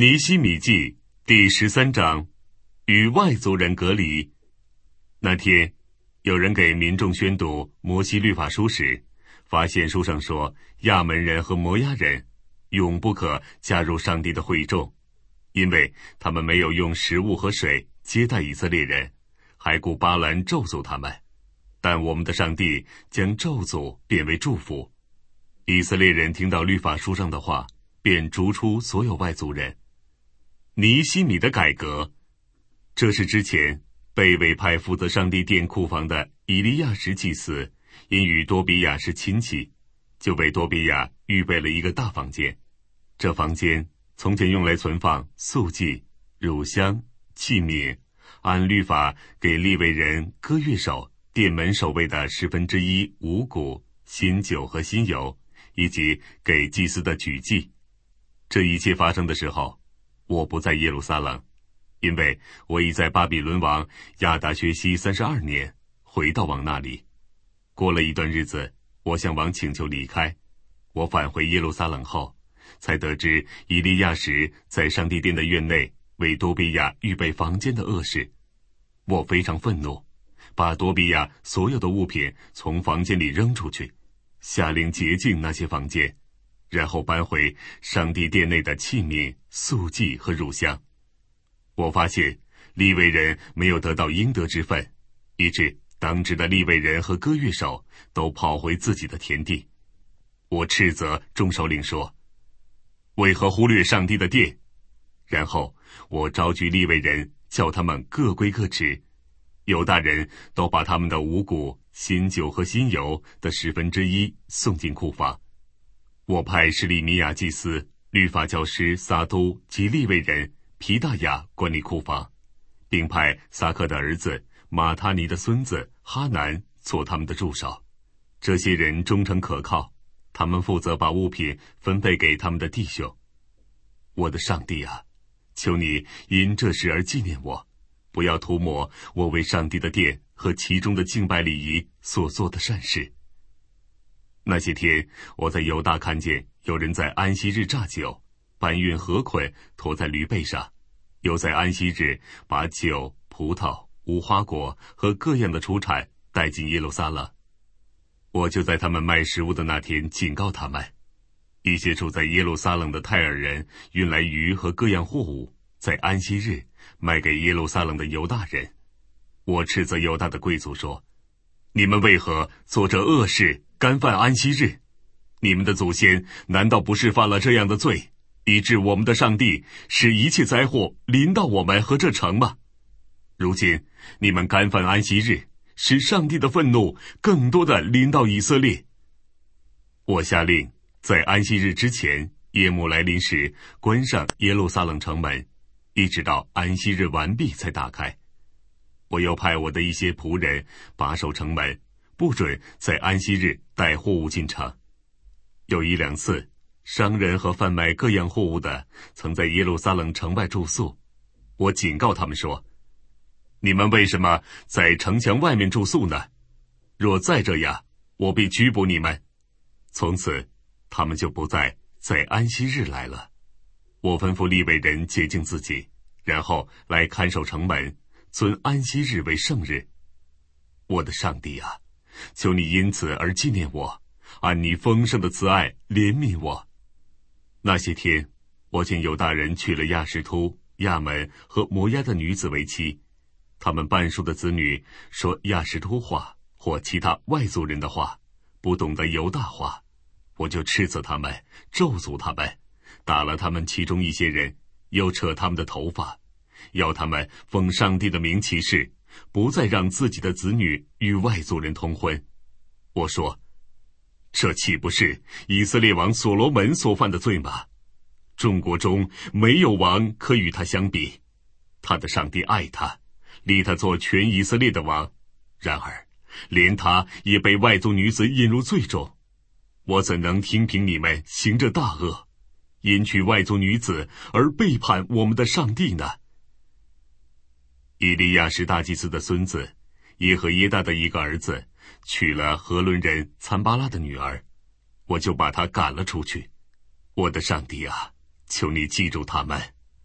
尼希米记第13章，与外族人隔离。那天，有人给民众宣读摩西律法书时，发现书上说亚门人和摩押人永不可加入上帝的会众，因为他们没有用食物和水接待以色列人，还雇巴兰咒诅他们。但我们的上帝将咒诅变为祝福。以色列人听到律法书上的话，便逐出所有外族人。尼希米的改革，这是之前被委派负责上帝殿库房的以利亚什祭司，因与多比亚是亲戚，就为多比亚预备了一个大房间。这房间从前用来存放素祭、乳香、器皿，按律法给利未人、歌乐手、殿门守卫的1/10五谷、新酒和新油，以及给祭司的举祭。这一切发生的时候，我不在耶路撒冷，因为我已在巴比伦王亚达薛西32年回到王那里。过了一段日子，我向王请求离开。我返回耶路撒冷后，才得知以利亚什在上帝殿的院内为多比亚预备房间的恶事。我非常愤怒，把多比亚所有的物品从房间里扔出去，下令洁净那些房间，然后搬回上帝殿内的器皿、素祭和乳香。我发现利未人没有得到应得之分，以致当值的利未人和歌乐手都跑回自己的田地。我斥责众首领说，为何忽略上帝的殿？然后我召集利未人，叫他们各归各职。犹大人都把他们的五谷、新酒和新油的1/10送进库房。我派施利米亚祭司、律法教师撒都及利未人皮大雅管理库房，并派撒克的儿子马他尼的孙子哈南做他们的助手。这些人忠诚可靠，他们负责把物品分配给他们的弟兄。我的上帝啊，求你因这事而纪念我，不要涂抹我为上帝的殿和其中的敬拜礼仪所做的善事。那些天，我在犹大看见有人在安息日榨酒，搬运禾捆驮在驴背上，又在安息日把酒、葡萄、无花果和各样的出产带进耶路撒冷。我就在他们卖食物的那天警告他们，一些住在耶路撒冷的泰尔人运来鱼和各样货物，在安息日卖给耶路撒冷的犹大人。我斥责犹大的贵族说，你们为何做这恶事，干犯安息日？你们的祖先难道不是犯了这样的罪，以致我们的上帝使一切灾祸临到我们和这城吗？如今你们干犯安息日，使上帝的愤怒更多的临到以色列。我下令在安息日之前夜幕来临时关上耶路撒冷城门，一直到安息日完毕才打开。我又派我的一些仆人把守城门，不准在安息日带货物进城。有1、2次，商人和贩卖各样货物的曾在耶路撒冷城外住宿。我警告他们说，你们为什么在城墙外面住宿呢？若再这样，我必拘捕你们。从此他们就不再在安息日来了。我吩咐利未人洁净自己，然后来看守城门，尊安息日为圣日。我的上帝啊，求你因此而纪念我，按你丰盛的慈爱怜悯我。那些天，我见犹大人娶了亚实突、亚门和摩押的女子为妻，他们半数的子女说亚实突话或其他外族人的话，不懂得犹大话。我就斥责他们，咒诅他们，打了他们其中一些人，又扯他们的头发，要他们奉上帝的名起誓，不再让自己的子女与外族人通婚。我说，这岂不是以色列王所罗门所犯的罪吗？众国中没有王可与他相比，他的上帝爱他，立他做全以色列的王。然而连他也被外族女子引入罪中。我怎能听凭你们行这大恶，因娶外族女子而背叛我们的上帝呢？以利亚是大祭司的孙子，耶和耶大的一个儿子，娶了何伦人参巴拉的女儿，我就把他赶了出去。我的上帝啊，求你记住他们，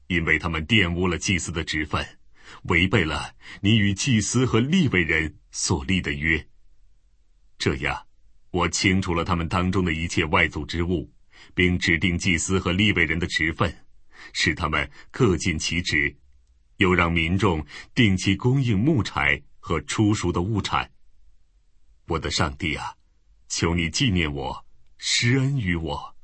因为他们玷污了祭司的职分，违背了你与祭司和利未人所立的约。这样，我清除了他们当中的一切外族之物，并指定祭司和利未人的职分，使他们各尽其职，又让民众定期供应木柴和初熟的物产。我的上帝啊，求你纪念我，施恩于我。